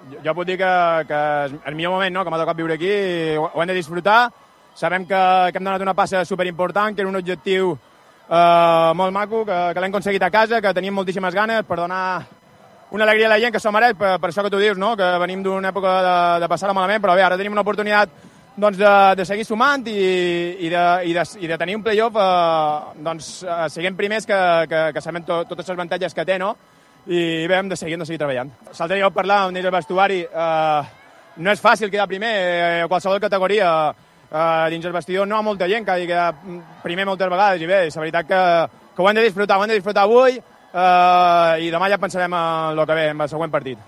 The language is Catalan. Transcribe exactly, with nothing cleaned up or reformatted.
jo, jo puc dir que, que és el millor moment, no?, que m'ha tocat viure aquí, ho, ho hem de disfrutar. Sabem que, que hem donat una passa superimportant, que era un objectiu eh, molt maco, que, que l'hem aconseguit a casa, que teníem moltíssimes ganes per donar una alegria a la gent que s'ho mereix, per, per això que tu dius, no?, que venim d'una època de, de passar-la malament, però bé, ara tenim una oportunitat doncs, de, de seguir sumant i, i, de, i, de, i de tenir un play-off eh, doncs, eh, siguent primers que, que, que sabem to, totes les avantatges que té, no?, i bé, hem de seguir, hem de seguir treballant. S'altre dia parlar amb el vestuari, eh, no és fàcil quedar primer eh, a qualsevol categoria. Eh, dins el vestidor no hi ha molta gent que hagi quedat primer moltes vegades, i bé, és la veritat que, que ho hem de disfrutar, ho hem de disfrutar avui, eh, i demà ja pensarem en el que ve, en el següent partit.